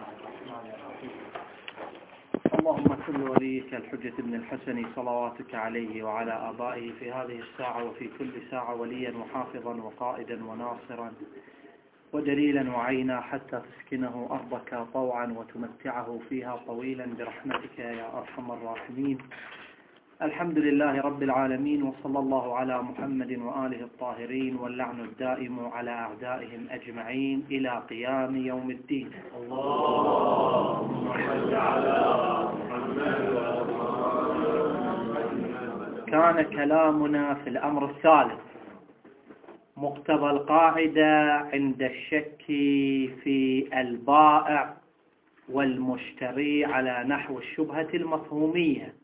الرحمن الرحيم. اللهم كل وليك الحجة بن الحسن صلواتك عليه وعلى آبائه في هذه الساعة وفي كل ساعة وليا وحافظا وقائدا وناصرا ودليلا وعينا حتى تسكنه أرضك طوعا وتمتعه فيها طويلا برحمتك يا أرحم الراحمين. الحمد لله رب العالمين، وصلى الله على محمد وآله الطاهرين، واللعن الدائم على أعدائهم أجمعين إلى قيام يوم الدين. اللهم صل على محمد. كان كلامنا في الأمر الثالث، مقتضى القاعدة عند الشك في البائع والمشتري على نحو الشبهة المفهومية،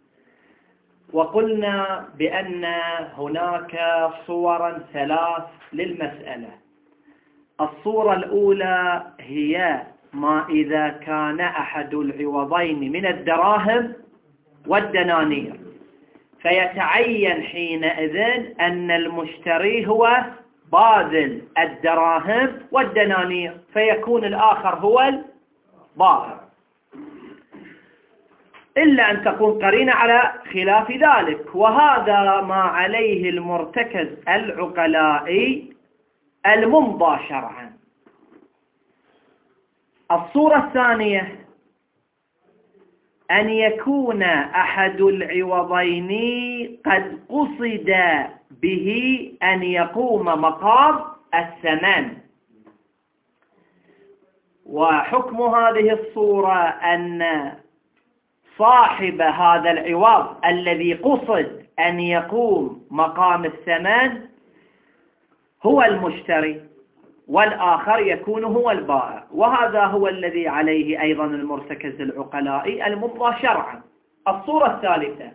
وقلنا بأن هناك صورا ثلاث للمسألة. الصورة الأولى هي ما إذا كان أحد العوضين من الدراهم والدنانير، فيتعين حينئذ أن المشتري هو باذل الدراهم والدنانير، فيكون الآخر هو البائع، إلا أن تكون قرينة على خلاف ذلك، وهذا ما عليه المرتكز العقلائي الممضى شرعا. الصورة الثانية أن يكون أحد العوضين قد قصد به أن يقوم مقام الثمن، وحكم هذه الصورة أن صاحب هذا العوض الذي قصد أن يقوم مقام الثمن هو المشتري، والآخر يكون هو البائع، وهذا هو الذي عليه أيضا المرتكز العقلائي الممضى شرعا. الصورة الثالثة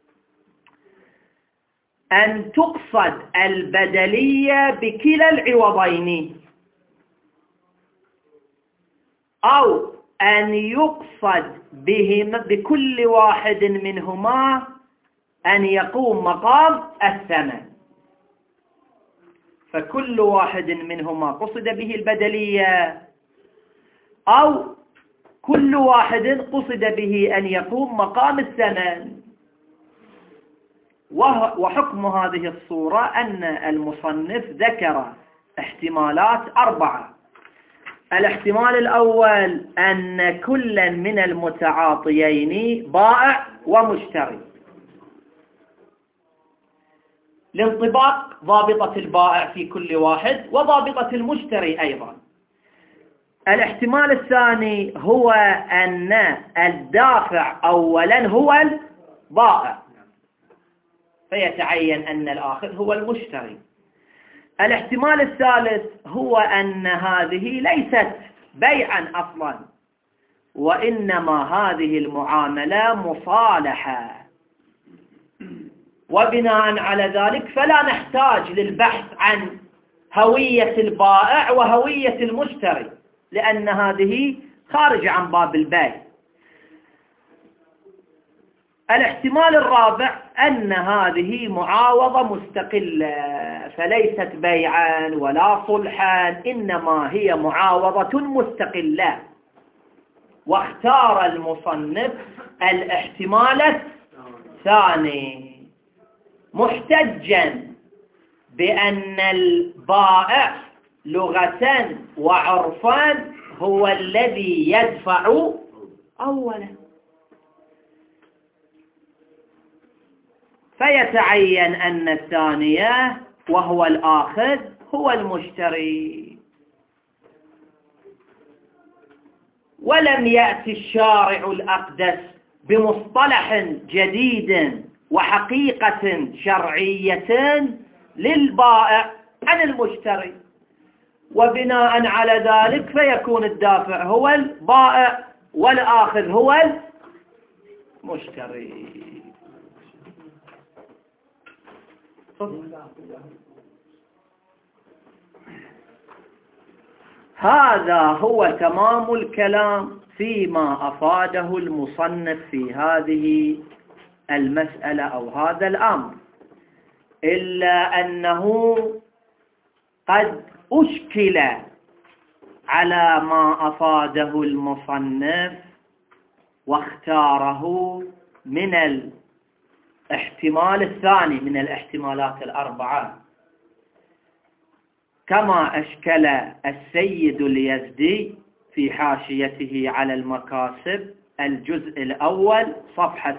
أن تقصد البدلية بكلا العوضين، أو أن يقصد بكل واحد منهما أن يقوم مقام الثمن، فكل واحد منهما قصد به البدلية، أو كل واحد قصد به أن يقوم مقام الثمن. وحكم هذه الصورة أن المصنف ذكر احتمالات أربعة. الاحتمال الأول أن كل من المتعاطيين بائع ومشتري، لانطباق ضابطة البائع في كل واحد وضابطة المشتري أيضا. الاحتمال الثاني هو أن الدافع أولا هو البائع، فيتعين أن الآخر هو المشتري. الاحتمال الثالث هو أن هذه ليست بيعا أصلا، وإنما هذه المعاملة مصالحة، وبناء على ذلك فلا نحتاج للبحث عن هوية البائع وهوية المشتري، لأن هذه خارج عن باب البيع. الاحتمال الرابع أن هذه معاوضة مستقلة، فليست بيعا ولا صلحا، إنما هي معاوضة مستقلة. واختار المصنف الاحتمال الثاني محتجا بأن البائع لغة وعرفا هو الذي يدفع أولا، فيتعين أن الثانية وهو الآخذ هو المشتري. ولم يأتي الشارع الأقدس بمصطلح جديد وحقيقة شرعية للبائع عن المشتري، وبناء على ذلك فيكون الدافع هو البائع والآخذ هو المشتري. هذا هو تمام الكلام فيما أفاده المصنف في هذه المسألة أو هذا الأمر، إلا أنه قد أشكل على ما أفاده المصنف واختاره من الاحتمال الثاني من الاحتمالات الأربعة، كما أشكل السيد اليزدي في حاشيته على المكاسب الجزء الأول صفحة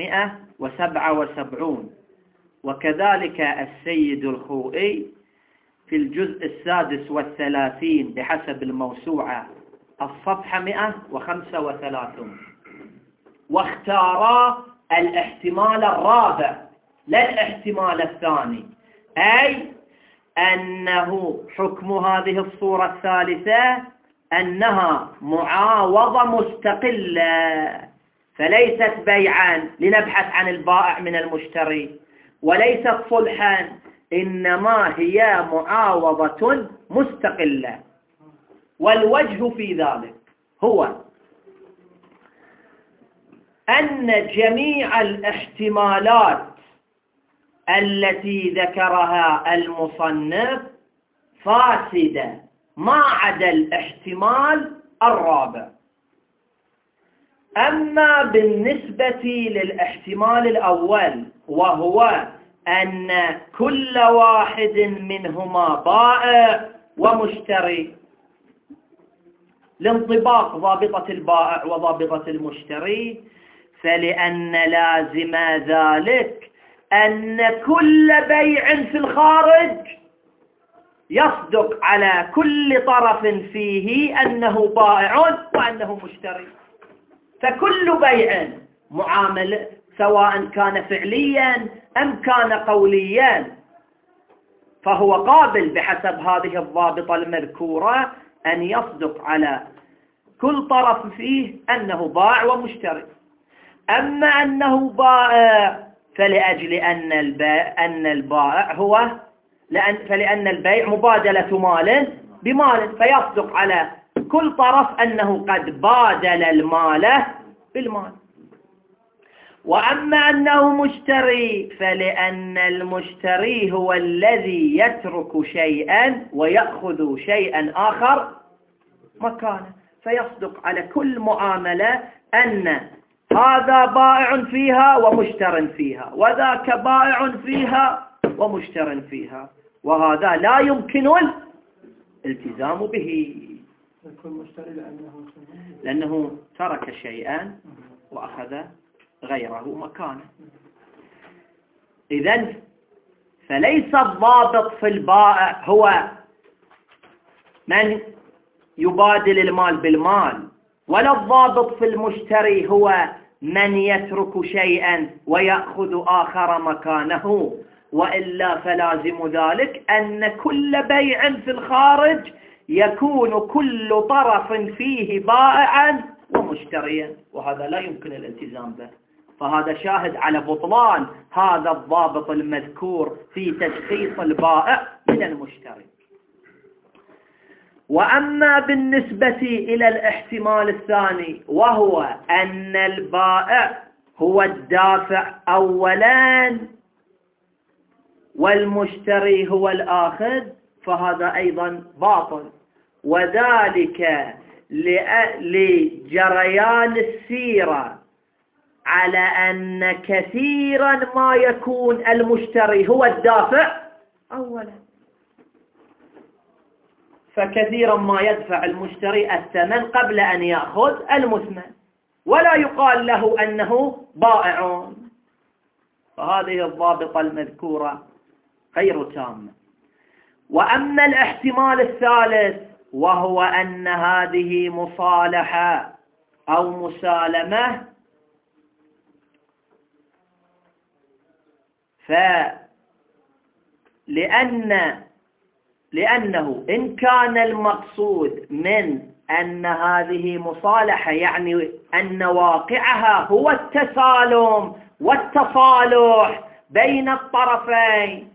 377، وكذلك السيد الخوئي في الجزء 36 بحسب الموسوعة الصفحة 135، واختارا الاحتمال الرابع لا الاحتمال الثاني، أي أنه حكم هذه الصورة الثالثة أنها معاوضة مستقلة، فليست بيعا لنبحث عن البائع من المشتري، وليست صلحا، إنما هي معاوضة مستقلة. والوجه في ذلك هو أن جميع الاحتمالات التي ذكرها المصنف فاسدة ما عدا الاحتمال الرابع. أما بالنسبة للاحتمال الأول وهو أن كل واحد منهما بائع ومشتري لانطباق ضابطة البائع وضابطة المشتري، فلأن لازم ذلك أن كل بيع في الخارج يصدق على كل طرف فيه أنه بائع وأنه مشتري، فكل بيع معامل سواء كان فعليا أم كان قوليا فهو قابل بحسب هذه الضابطة المذكورة أن يصدق على كل طرف فيه أنه بائع ومشتري. أما أنه بائع فلأجل أن البائع هو فلأن البيع مبادلة مال بمال، فيصدق على كل طرف أنه قد بادل المال بالمال. وأما أنه مشتري فلأن المشتري هو الذي يترك شيئا ويأخذ شيئا آخر مكانه، فيصدق على كل معاملة أن هذا بائع فيها ومشتر فيها وذاك بائع فيها ومشتر فيها، وهذا لا يمكن الالتزام به لأنه ترك شيئا وأخذ غيره مكانه. إذن فليس الضابط في البائع هو من يبادل المال بالمال، ولا الضابط في المشتري هو من يترك شيئا ويأخذ آخر مكانه، وإلا فلازم ذلك أن كل بيع في الخارج يكون كل طرف فيه بائعا ومشتريا، وهذا لا يمكن الالتزام به. فهذا شاهد على بطلان هذا الضابط المذكور في تشخيص البائع من المشتري. وأما بالنسبة إلى الاحتمال الثاني وهو أن البائع هو الدافع أولا والمشتري هو الآخذ، فهذا أيضا باطل، وذلك لجريان السيرة على أن كثيرا ما يكون المشتري هو الدافع أولا، فكثيرا ما يدفع المشتري الثمن قبل أن يأخذ المثمن، ولا يقال له أنه بائع. فهذه الضابطة المذكورة غير تامة. وأما الاحتمال الثالث وهو أن هذه مصالحة أو مسالمة، لأنه إن كان المقصود من أن هذه مصالحة يعني أن واقعها هو التسالم والتصالح بين الطرفين،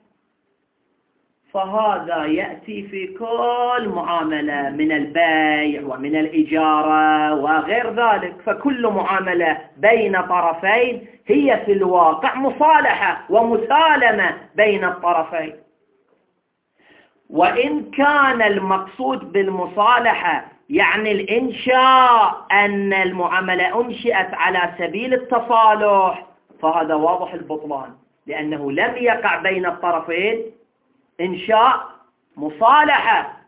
فهذا يأتي في كل معاملة من البيع ومن الإجارة وغير ذلك، فكل معاملة بين طرفين هي في الواقع مصالحة ومسالمة بين الطرفين. وإن كان المقصود بالمصالحة يعني الإنشاء أن المعاملة أنشئت على سبيل التصالح، فهذا واضح البطلان، لأنه لم يقع بين الطرفين إنشاء مصالحة،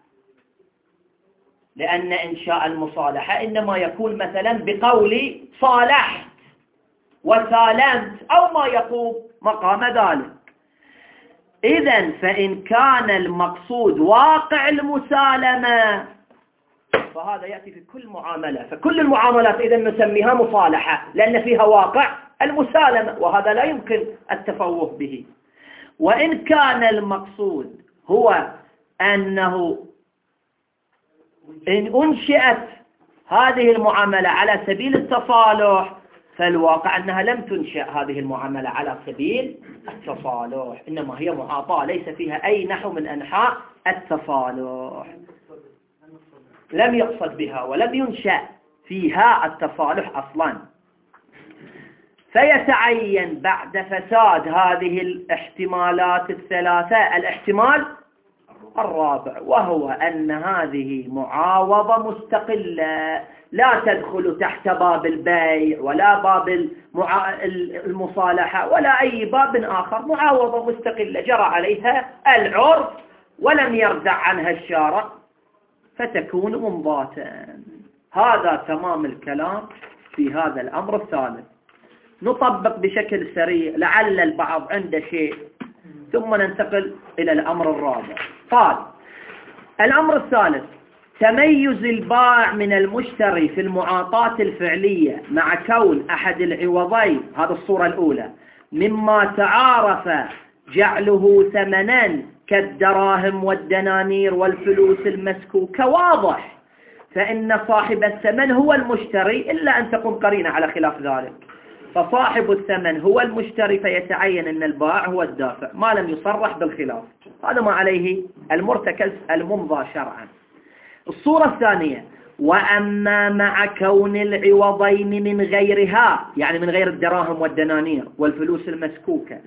لأن إنشاء المصالحة إنما يكون مثلا بقول صالحت وسالمت أو ما يقوم مقام ذلك. إذن فإن كان المقصود واقع المسالمة فهذا يأتي في كل معاملة، فكل المعاملات إذن نسميها مصالحة لأن فيها واقع المسالمة، وهذا لا يمكن التفوه به. وإن كان المقصود هو أنه إن أنشئت هذه المعاملة على سبيل التصالح، فالواقع أنها لم تنشأ هذه المعاملة على سبيل التصالح، إنما هي معاطاة ليس فيها أي نحو من أنحاء التصالح، لم يقصد بها ولم ينشأ فيها التصالح أصلا. فيتعين بعد فساد هذه الاحتمالات الثلاثة الاحتمال الرابع، وهو أن هذه معاوضة مستقلة لا تدخل تحت باب البيع ولا باب المصالحة ولا أي باب آخر، معاوضة مستقلة جرى عليها العرف ولم يردع عنها الشارع فتكون ممضاة. هذا تمام الكلام في هذا الأمر الثالث. نطبق بشكل سريع لعل البعض عنده شيء ثم ننتقل إلى الأمر الرابع. قال الأمر الثالث: تميز البائع من المشتري في المعاطاة الفعلية مع كون أحد العوضين، هذا الصورة الأولى، مما تعارف جعله ثمنا كالدراهم والدنانير والفلوس المسكوكة واضح، فإن صاحب الثمن هو المشتري إلا أن تقوم قرينة على خلاف ذلك، فصاحب الثمن هو المشتري فيتعين أن البائع هو الدافع ما لم يصرح بالخلاف. هذا ما عليه المرتكز الممضى شرعا. الصورة الثانية: وأما مع كون العوضين من غيرها، يعني من غير الدراهم والدنانير والفلوس المسكوكة،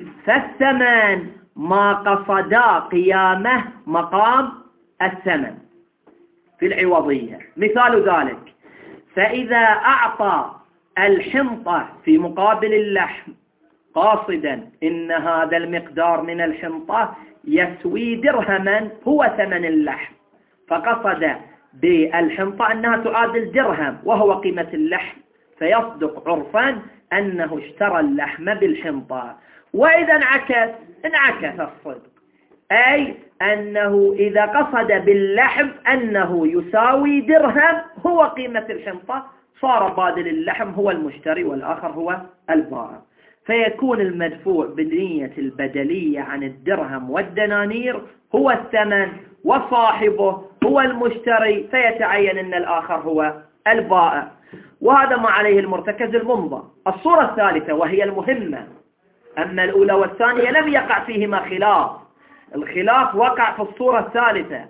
فالثمن ما قصدا قيامه مقام الثمن في العوضية. مثال ذلك: فإذا أعطى الحنطة في مقابل اللحم قاصدا إن هذا المقدار من الحنطة يسوي درهما هو ثمن اللحم، فقصد بالحنطة أنها تعادل درهم وهو قيمة اللحم، فيصدق عرفا أنه اشترى اللحم بالحنطة. وإذا انعكس الصدق، أي أنه إذا قصد باللحم أنه يساوي درهم هو قيمة الحنطة، صار بادل اللحم هو المشتري والآخر هو البائع، فيكون المدفوع بنية البدلية عن الدرهم والدنانير هو الثمن وصاحبه هو المشتري، فيتعين أن الآخر هو البائع. وهذا ما عليه المرتكز الممضى. الصورة الثالثة وهي المهمة: أما الأولى والثانية لم يقع فيهما خلاف، الخلاف وقع في الصورة الثالثة.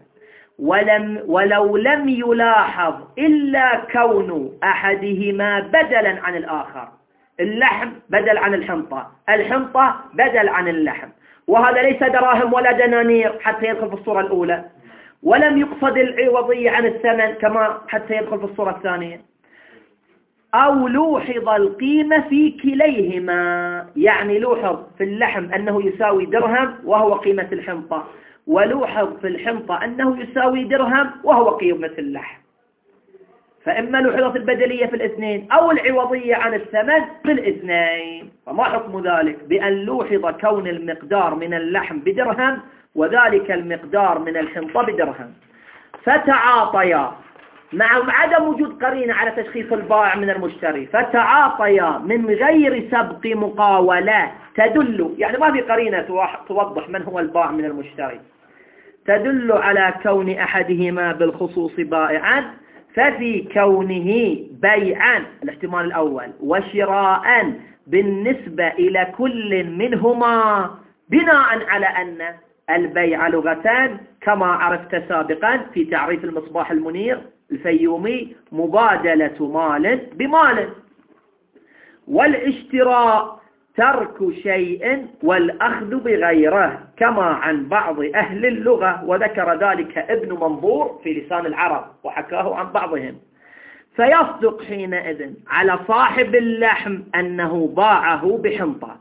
ولو لم يلاحظ إلا كون أحدهما بدلا عن الآخر، اللحم بدل عن الحنطة، الحنطة بدل عن اللحم، وهذا ليس دراهم ولا دنانير حتى يدخل في الصورة الأولى، ولم يقصد العوضية عن الثمن كما حتى يدخل في الصورة الثانية. أو لوحظ القيمة في كليهما، يعني لوحظ في اللحم أنه يساوي درهم وهو قيمة الحنطة، ولوحظ في الحنطة أنه يساوي درهم وهو قيمة اللحم، فإما لوحظت البدلية في الاثنين أو العوضية عن الثمن في الاثنين. فما حكم ذلك؟ بأن لوحظ كون المقدار من اللحم بدرهم وذلك المقدار من الحنطة بدرهم، فتعاطيا مع عدم وجود قرينة على تشخيص البائع من المشتري، فتعاطيا من غير سبق مقاولة تدل، يعني ما في قرينة توضح من هو البائع من المشتري، تدل على كون أحدهما بالخصوص بائعا، ففي كونه بيعا الاحتمال الأول وشراء بالنسبة إلى كل منهما، بناء على أن البيع لغتان كما عرفت سابقا في تعريف المصباح المنير الفيومي: مبادلة مال بمال، والاشتراء ترك شيء والأخذ بغيره، كما عن بعض أهل اللغة، وذكر ذلك ابن منظور في لسان العرب وحكاه عن بعضهم. فيصدق حينئذ على صاحب اللحم أنه باعه بحنطة،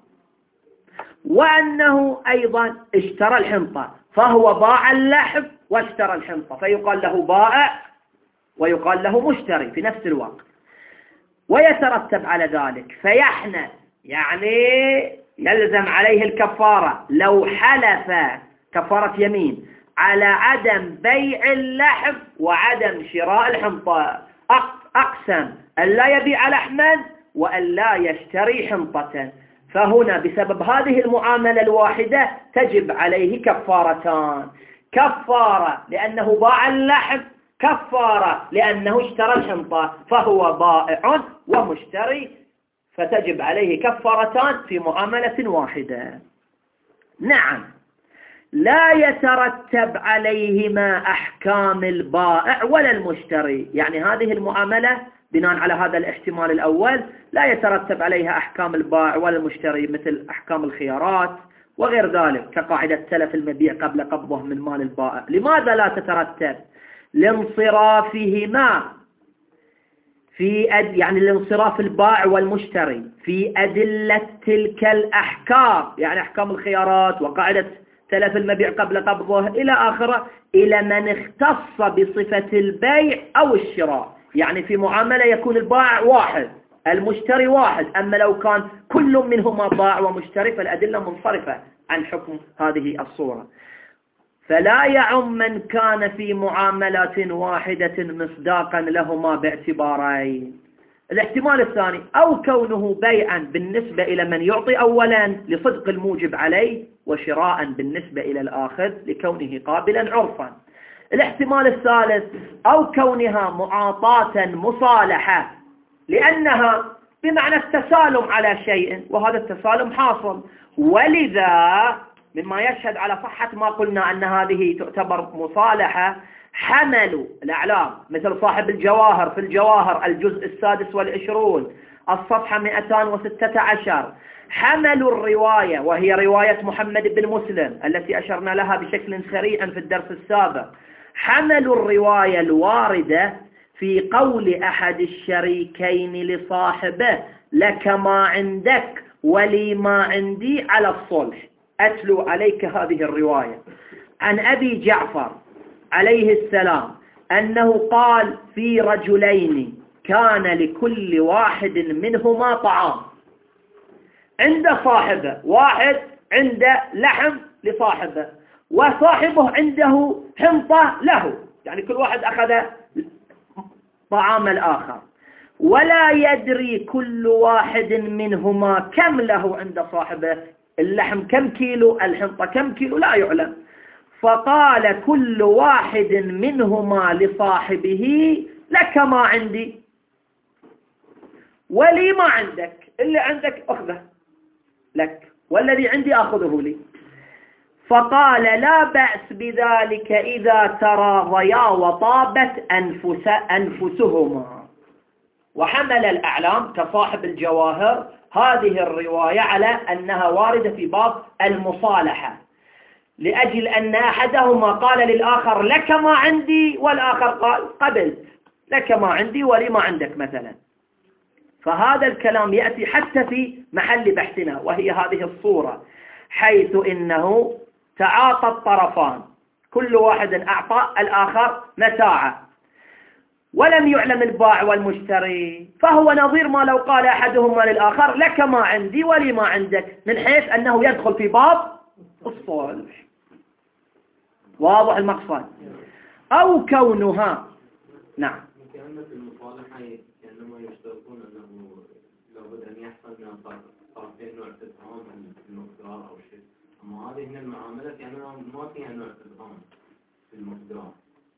وأنه أيضا اشترى الحنطة، فهو باع اللحم واشترى الحنطة، فيقال له بائع ويقال له مشتري في نفس الوقت. ويترتب على ذلك فيحنث، يعني يلزم عليه الكفارة لو حلف كفارة يمين على عدم بيع اللحم وعدم شراء الحنطة، أقسم أن لا يبيع لحما وأن لا يشتري حنطة، فهنا بسبب هذه المعاملة الواحدة تجب عليه كفارتان: كفارة لأنه باع اللحم، كفارة لأنه اشترى الحنطة، فهو بائع ومشتري، فتجب عليه كفارتان في معاملة واحدة. نعم، لا يترتب عليهما أحكام البائع ولا المشتري، يعني هذه المعاملة بناء على هذا الاحتمال الأول لا يترتب عليها أحكام البائع ولا المشتري مثل أحكام الخيارات وغير ذلك، كقاعدة سلف المبيع قبل قبضه من مال البائع. لماذا لا تترتب؟ لانصرافهما يعني لانصراف البائع والمشتري في أدلة تلك الأحكام، يعني أحكام الخيارات وقاعدة تلف المبيع قبل قبضه إلى آخره، إلى من اختص بصفة البيع أو الشراء. يعني في معاملة يكون البائع واحد المشتري واحد، أما لو كان كل منهما بائع ومشتري فالأدلة منصرفة عن حكم هذه الصورة. فلا يعم من كان في معاملة واحدة مصداقا لهما باعتبارين: الاحتمال الثاني أو كونه بيعا بالنسبة إلى من يعطي أولا لصدق الموجب عليه، وشراء بالنسبة إلى الآخذ لكونه قابلا عرفا. الاحتمال الثالث أو كونها معاطاة مصالحة، لأنها بمعنى التسالم على شيء وهذا التسالم حاصل، ولذا مما يشهد على صحة ما قلنا أن هذه تعتبر مصالحة حملوا الأعلام، مثل صاحب الجواهر في الجواهر الجزء 26 الصفحة 216، حملوا الرواية وهي رواية محمد بن مسلم التي أشرنا لها بشكل سريع في الدرس السابق، حملوا الرواية الواردة في قول أحد الشريكين لصاحبه: لك ما عندك ولي ما عندي على الصلح. أتلو عليك هذه الرواية عن أبي جعفر عليه السلام أنه قال: في رجلين كان لكل واحد منهما طعام. عند صاحبه واحد عنده لحم لصاحبه، وصاحبه عنده حنطة له، يعني كل واحد أخذ طعام الآخر، ولا يدري كل واحد منهما كم له عند صاحبه، اللحم كم كيلو، الحنطة كم كيلو، لا يعلم. فقال كل واحد منهما لصاحبه: لك ما عندي ولي ما عندك، اللي عندك أخذه لك والذي عندي أخذه لي. فقال: لا بأس بذلك إذا تراضيا وطابت أنفسهما. وحمل الأعلام كصاحب الجواهر هذه الرواية على أنها واردة في باب المصالحة، لأجل أن أحدهما قال للآخر: لك ما عندي، والآخر قال: قبلت، لك ما عندي ولي ما عندك مثلا. فهذا الكلام يأتي حتى في محل بحثنا، وهي هذه الصورة، حيث إنه تعاطى الطرفان، كل واحد أعطى الآخر متاعه، ولم يعلم البائع والمشتري، فهو نظير ما لو قال أحدهما للآخر: لك ما عندي ولي ما عندك، من حيث أنه يدخل في باب الصلح. واضح المقصد؟ أو كونها نعم. كأن في المصالحة كأنما يشترطون أنه لابد أن يحصل من الطرفين نوع تفاهم في المقدار أو شيء، أما هذه من المعاملة كأنها ما فيها نوع تفاهم في المقدار.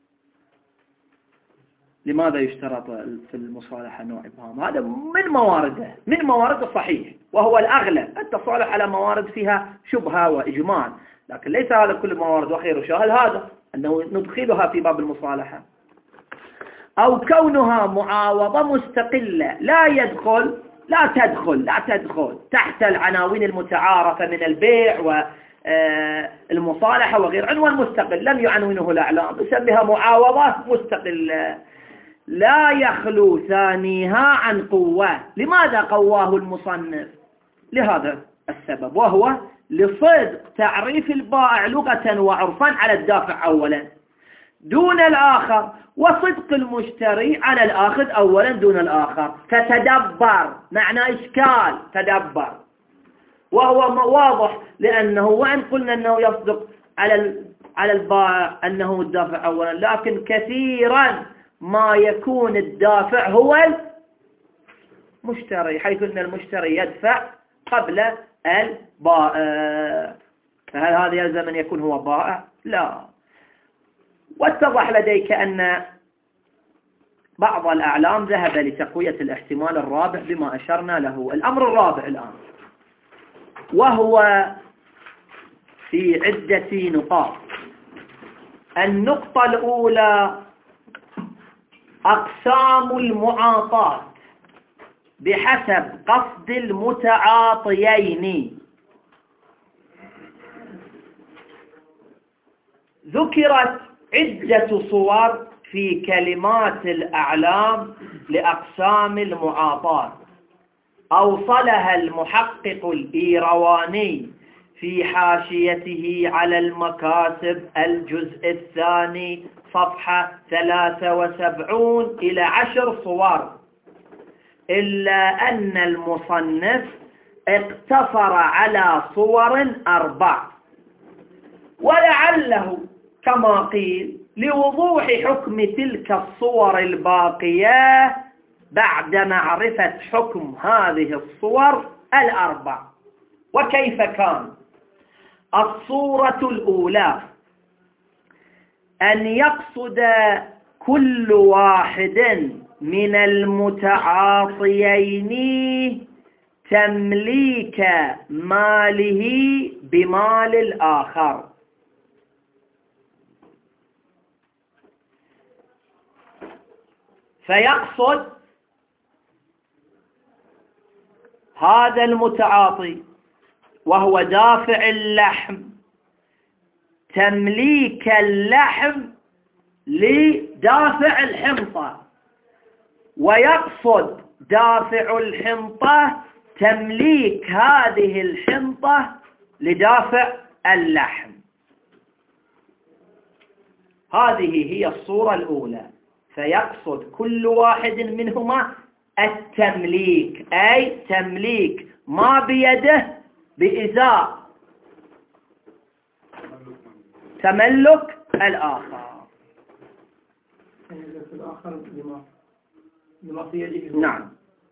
لماذا يشترط في المصالحة نوع إبهام؟ هذا من موارده صحيح، وهو الأغلب التصالح على موارد فيها شبهة وإجمال، لكن ليس هذا كل موارد، وخير شاهد هذا أنه ندخلها في باب المصالحة. أو كونها معاوضة مستقلة لا يدخل لا تدخل تحت العناوين المتعارفة من البيع والمصالحة وغير عنوان مستقل لم يعنونه الأعلام يسميها معاوضة مستقلة لا يخلو ثانيها عن قوة. لماذا قواه المصنف؟ لهذا السبب، وهو لصدق تعريف البائع لغة وعرفا على الدافع أولا دون الآخر، وصدق المشتري على الآخذ أولا دون الآخر. فتدبر، معنى إشكال تدبر، وهو واضح لأنه وإن قلنا أنه يصدق على البائع أنه الدافع أولا، لكن كثيرا ما يكون الدافع هو المشتري، حيث أن المشتري يدفع قبل البائع. فهل هذا يلزم أن يكون هو بائع؟ لا. واتضح لديك أن بعض الأعلام ذهب لتقوية الاحتمال الرابع بما أشرنا له. الأمر الرابع الآن وهو في عدة نقاط. النقطة الأولى أقسام المعاطاة بحسب قصد المتعاطيين. ذكرت عدة صور في كلمات الأعلام لأقسام المعاطاة، أوصلها المحقق الإيرواني في حاشيته على المكاسب الجزء الثاني صفحة 73 إلى 10 صور، إلا أن المصنف اقتصر على صور 4، ولعله كما قيل لوضوح حكم تلك الصور الباقية بعد معرفة حكم هذه الصور 4. وكيف كان؟ الصورة الأولى أن يقصد كل واحد من المتعاطيين تمليك ماله بمال الآخر، فيقصد هذا المتعاطي وهو دافع اللحم تمليك اللحم لدافع الحنطة، ويقصد دافع الحنطة تمليك هذه الحنطة لدافع اللحم. هذه هي الصورة الأولى. فيقصد كل واحد منهما التمليك، أي تمليك ما بيده بإزاء تملك الآخر. نعم.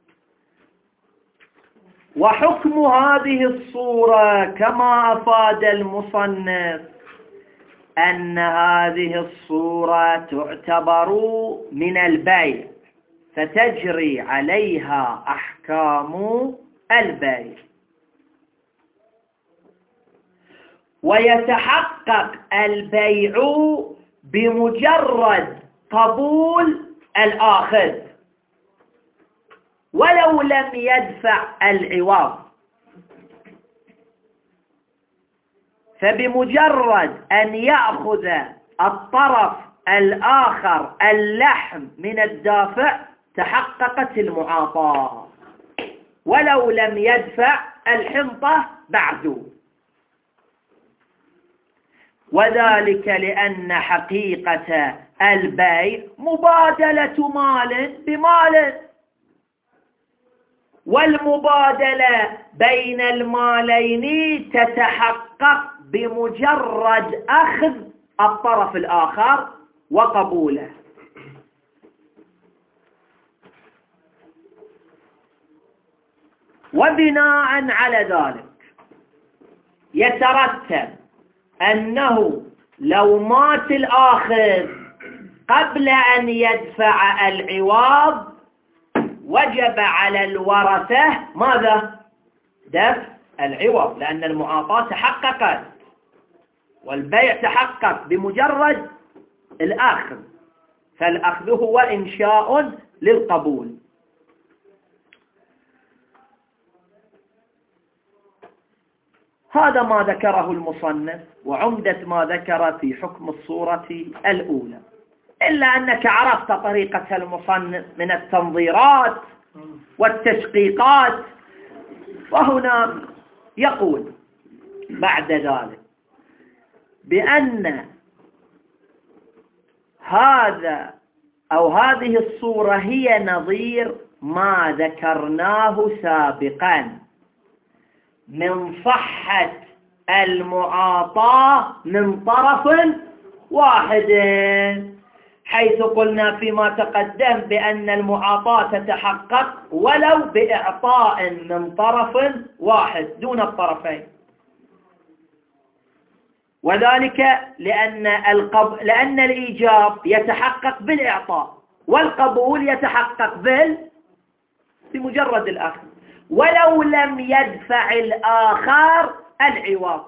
وحكم هذه الصورة كما أفاد المصنف أن هذه الصورة تعتبر من البيع، فتجري عليها أحكام البيع، ويتحقق البيع بمجرد قبول الآخذ ولو لم يدفع العوض. فبمجرد أن يأخذ الطرف الآخر اللحم من الدافع تحققت المعاطاة ولو لم يدفع الحنطة بعد. وذلك لأن حقيقة البيع مبادلة مال بمال، والمبادلة بين المالين تتحقق بمجرد أخذ الطرف الآخر وقبوله. وبناء على ذلك يترتب أنه لو مات الآخذ قبل أن يدفع العوض وجب على الورثة ماذا؟ دفع العوض، لأن المعاطاة تحققت والبيع تحقق بمجرد الأخذ، فالأخذ هو إنشاء للقبول. هذا ما ذكره المصنف وعمدة ما ذكر في حكم الصورة الأولى، إلا أنك عرفت طريقة المصنف من التنظيرات والتشقيقات. وهنا يقول بعد ذلك بأن هذا أو هذه الصورة هي نظير ما ذكرناه سابقا من صحة المعاطاة من طرف واحد، حيث قلنا فيما تقدم بأن المعاطاة تتحقق ولو بإعطاء من طرف واحد دون الطرفين، وذلك لأن الإيجاب يتحقق بالإعطاء والقبول يتحقق بمجرد الأخذ ولو لم يدفع الآخر العوض.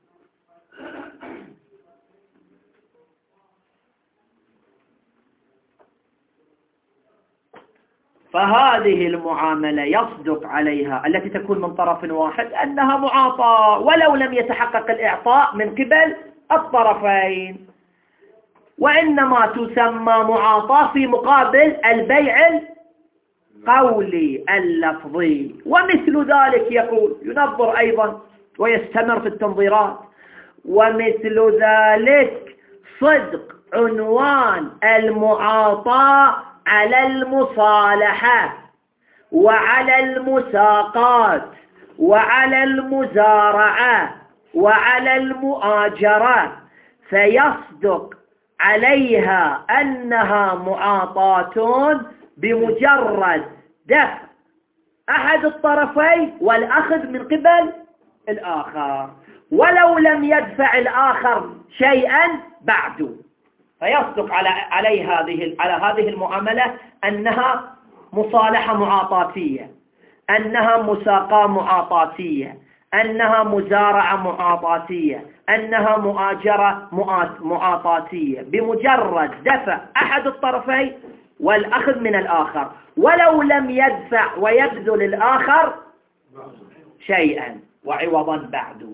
فهذه المعاملة يصدق عليها التي تكون من طرف واحد أنها معاطاة ولو لم يتحقق الإعطاء من قبل الطرفين، وإنما تسمى معاطاة في مقابل البيع القولي اللفظي. ومثل ذلك يقول ينظر أيضا ويستمر في التنظيرات، ومثل ذلك صدق عنوان المعاطاة على المصالحة وعلى المساقات وعلى المزارعة وعلى المؤاجرة، فيصدق عليها أنها معاطاة بمجرد دفع أحد الطرفين والأخذ من قبل الآخر ولو لم يدفع الآخر شيئا بعد. فيصدق على هذه المعاملة أنها مصالحة معاطاتية، أنها مساقاة معاطاتية، أنها مزارعة معاطاتية، أنها مؤاجرة معاطاتية بمجرد دفع أحد الطرفين والأخذ من الآخر ولو لم يدفع ويبذل الآخر شيئا وعوضا بعده.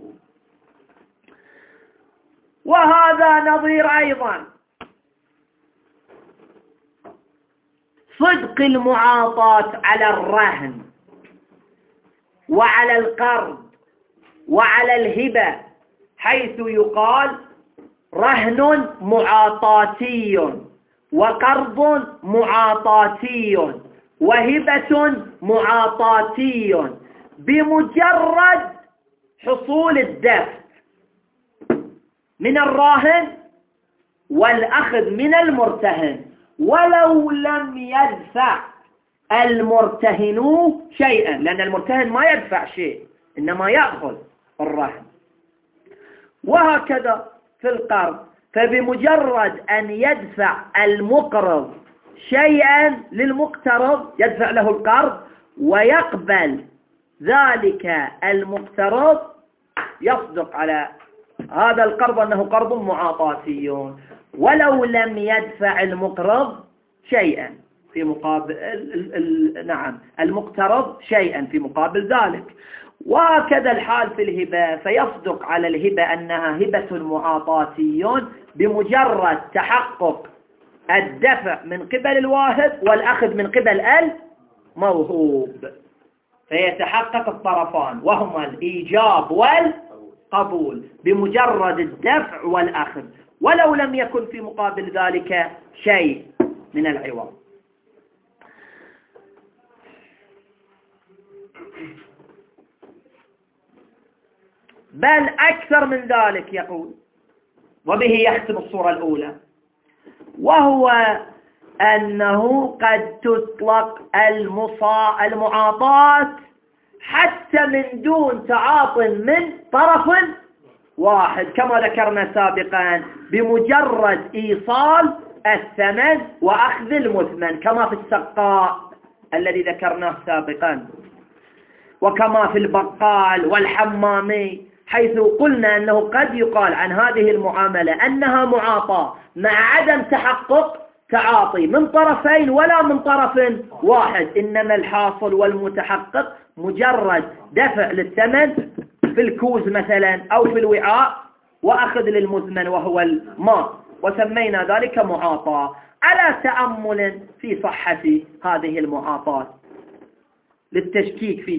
وهذا نظير أيضا صدق المعاطاة على الرهن وعلى القرض وعلى الهبة، حيث يقال رهن معاطاتي وقرض معاطاتي وهبة معاطاتي بمجرد حصول الدفع من الراهن والأخذ من المرتهن ولو لم يدفع المرتهن شيئا، لأن المرتهن ما يدفع شيء إنما يأخذ الرهن. وهكذا في القرض، فبمجرد أن يدفع المقرض شيئا للمقترض يدفع له القرض ويقبل ذلك المقترض يصدق على هذا القرض أنه قرض معاطاتي ولو لم يدفع المقرض شيئا في مقابل المقترض شيئا في مقابل ذلك. وهكذا الحال في الهبة، فيصدق على الهبة أنها هبة معاطاتي بمجرد تحقق الدفع من قبل الواهب والأخذ من قبل الموهوب، فيتحقق الطرفان وهما الإيجاب والقبول بمجرد الدفع والأخذ ولو لم يكن في مقابل ذلك شيء من العوض. بل أكثر من ذلك يقول، وبه يختم الصورة الأولى، وهو أنه قد تطلق المعاطاة حتى من دون تعاط من طرف واحد كما ذكرنا سابقا بمجرد إيصال الثمن وأخذ المثمن كما في السقاء الذي ذكرناه سابقا، وكما في البقال والحمامي، حيث قلنا أنه قد يقال عن هذه المعاملة أنها معاطاة مع عدم تحقق تعاطي من طرفين ولا من طرف واحد، إنما الحاصل والمتحقق مجرد دفع للثمن في الكوز مثلا أو في الوعاء وأخذ للمزمن وهو الماء، وسمينا ذلك معاطاة، على تأمل في صحة هذه المعاطاة للتشكيك في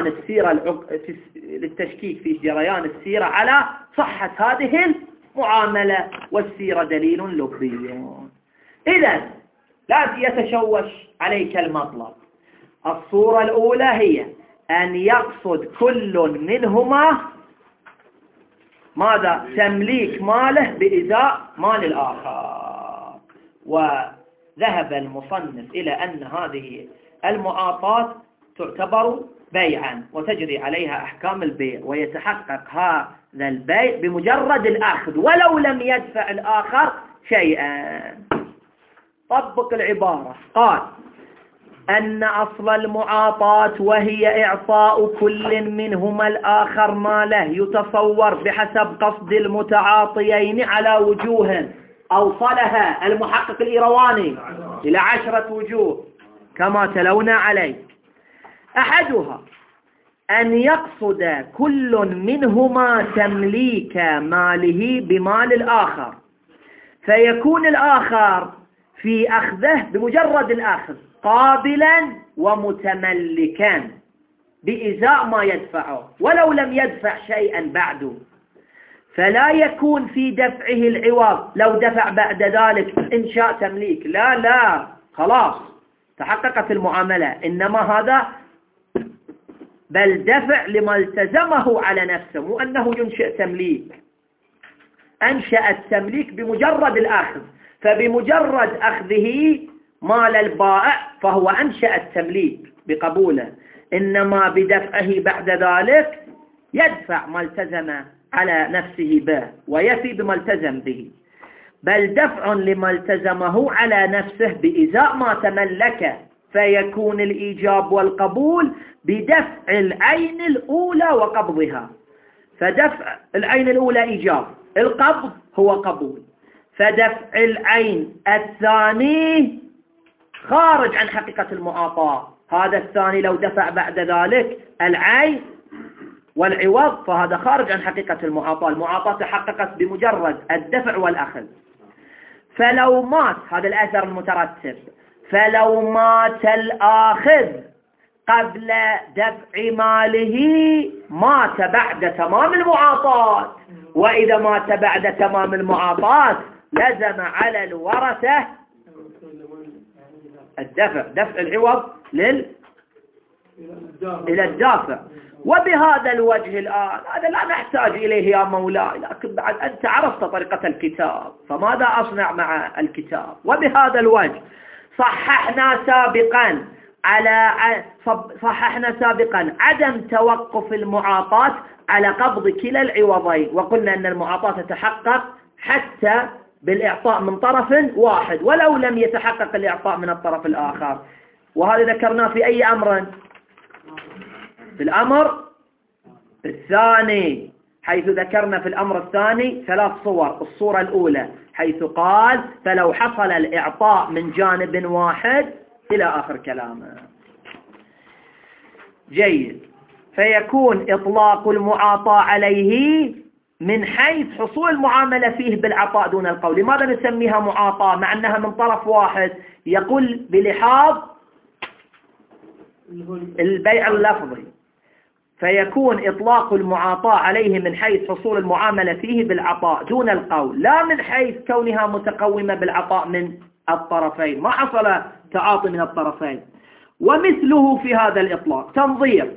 جريان السيرة على صحة هذه المعاملة، والسيرة دليل لبي. إذن لا يتشوش عليك المطلب. الصورة الأولى هي أن يقصد كل منهما ماذا؟ تمليك ماله بإزاء مال الآخر. وذهب المصنف إلى أن هذه المعاطاة تعتبر بيعا وتجري عليها أحكام البيع، ويتحقق هذا البيع بمجرد الأخذ ولو لم يدفع الآخر شيئا. طبق العبارة. قال أن أصل المعاطاة وهي إعطاء كل منهما الآخر ماله يتصور بحسب قصد المتعاطيين على وجوه أوصلها المحقق الإيرواني إلى 10 وجوه كما تلونا عليه. أحدها أن يقصد كل منهما تمليك ماله بمال الآخر، فيكون الآخر في أخذه بمجرد الأخذ قابلا ومتملكا بإزاء ما يدفعه ولو لم يدفع شيئا بعده، فلا يكون في دفعه العوض لو دفع بعد ذلك إنشاء تمليك، لا خلاص تحققت المعاملة، إنما هذا بل دفع لما التزمه على نفسه، مو أنه ينشئ تمليك. أنشأ التمليك بمجرد الأخذ، فبمجرد أخذه مال البائع فهو أنشأ التمليك بقبوله، إنما بدفعه بعد ذلك يدفع ما التزم على نفسه به ويفي بما التزم به، بل دفع لما التزمه على نفسه بإزاء ما تملكه، فيكون الإيجاب والقبول بدفع العين الأولى وقبضها. فدفع العين الأولى إيجاب، القبض هو قبول، فدفع العين الثاني خارج عن حقيقة المعاطاة. هذا الثاني لو دفع بعد ذلك العين والعوض فهذا خارج عن حقيقة المعاطاة. المعاطاة تحققت بمجرد الدفع والأخذ. فلو مات، هذا الأثر المترتب، فلو مات الآخذ قبل دفع ماله مات بعد تمام المعاطاة، وإذا مات بعد تمام المعاطاة لزم على الورثة دفع العوض إلى الدافع. وبهذا الوجه الآن هذا لا نحتاج إليه يا مولاي، لكن بعد أنت عرفت طريقة الكتاب فماذا أصنع مع الكتاب؟ وبهذا الوجه صححنا سابقا عدم توقف المعاطاة على قبض كلا العوضين، وقلنا أن المعاطاة تتحقق حتى بالإعطاء من طرف واحد ولو لم يتحقق الإعطاء من الطرف الآخر. وهذا ذكرناه في أي أمر؟ في الأمر الثاني، حيث ذكرنا في الأمر الثاني 3 صور. الصورة الأولى حيث قال فلو حصل الإعطاء من جانب واحد إلى آخر كلامه. جيد. فيكون إطلاق المعاطاة عليه من حيث حصول المعاملة فيه بالعطاء دون القول. لماذا نسميها معاطاة مع أنها من طرف واحد؟ يقول بلحاظ البيع اللفظي، فيكون إطلاق المعاطاة عليه من حيث حصول المعاملة فيه بالعطاء دون القول، لا من حيث كونها متقومة بالعطاء من الطرفين، ما حصل تعاطي من الطرفين. ومثله في هذا الإطلاق تنظير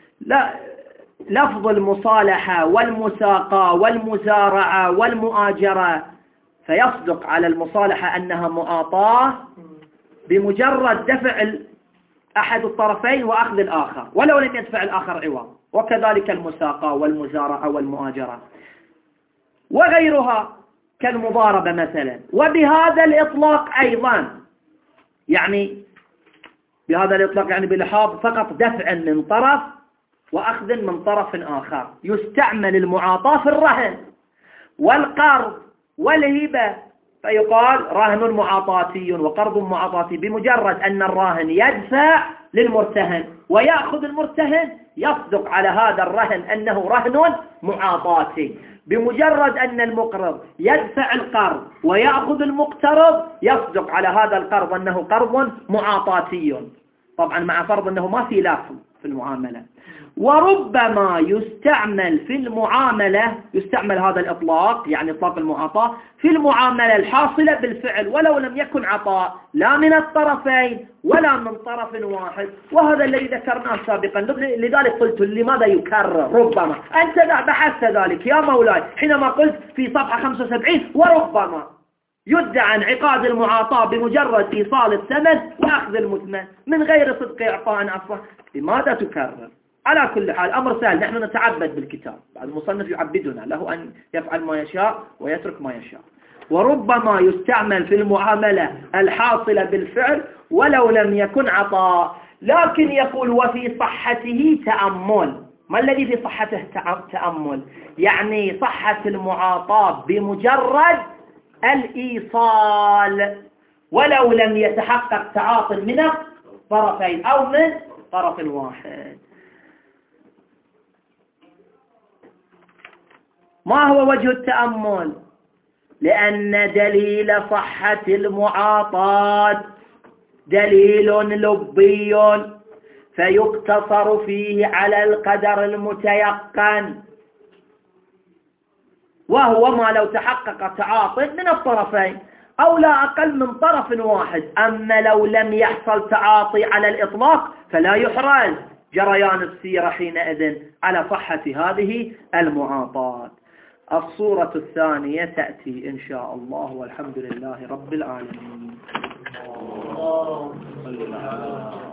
لفظ المصالحة والمساقة والمزارعة والمؤاجرة، فيصدق على المصالحة أنها معاطاة بمجرد دفع أحد الطرفين وأخذ الآخر ولو لم يدفع الآخر عوض، وكذلك المساقة والمزارعة والمؤاجرة وغيرها كالمضاربة مثلا. وبهذا الإطلاق أيضا يعني بهذا الإطلاق يعني بلحاظ فقط دفع من طرف وأخذ من طرف آخر، يستعمل المعاطاة في الرهن والقرض والهبة، فيقال رهن معاطاتي وقرض معاطاتي، بمجرد أن الراهن يدفع للمرتهن ويأخذ المرتهن، يصدق على هذا الرهن أنه رهن معاطاتي. بمجرد أن المقرض يدفع القرض ويأخذ المقترض، يصدق على هذا القرض أنه قرض معاطاتي، طبعا مع فرض أنه ما في لفظ في المعاملة. وربما يستعمل في المعاملة، يستعمل هذا الإطلاق يعني إطلاق المعاطاة في المعاملة الحاصلة بالفعل ولو لم يكن عطاء لا من الطرفين ولا من طرف واحد، وهذا الذي ذكرناه سابقا. لذلك قلت لماذا يكرر ربما؟ أنت بحثت ذلك يا مولاي حينما قلت في صفحة 75 وربما يدعى انعقاد المعاطاة بمجرد إيصال الثمن وأخذ المثمن من غير صدق إعطاء أصلا. لماذا تكرر؟ على كل حال أمر سهل، نحن نتعبد بالكتاب، المصنف يعبدنا، له أن يفعل ما يشاء ويترك ما يشاء. وربما يستعمل في المعاملة الحاصلة بالفعل ولو لم يكن عطاء. لكن يقول وفي صحته تأمل. ما الذي في صحته تأمل؟ يعني صحة المعاطاة بمجرد الإيصال ولو لم يتحقق تعاطي من الطرفين أو من طرف واحد. ما هو وجه التأمل؟ لأن دليل صحة المعاطاة دليل لبي فيقتصر فيه على القدر المتيقن، وهو ما لو تحقق تعاطي من الطرفين أو لا أقل من طرف واحد. أما لو لم يحصل تعاطي على الإطلاق فلا يحرز جريان السيرة حينئذ على صحة هذه المعاطاة. الصورة الثانية تأتي إن شاء الله، والحمد لله رب العالمين.